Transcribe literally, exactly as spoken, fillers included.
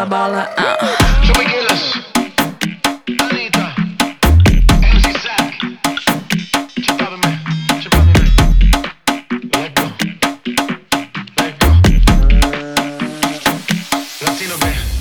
bola. Ah. Joey Gillis, Anita, M C Sack, chupame, chupame, let go, let go, Latino, baby.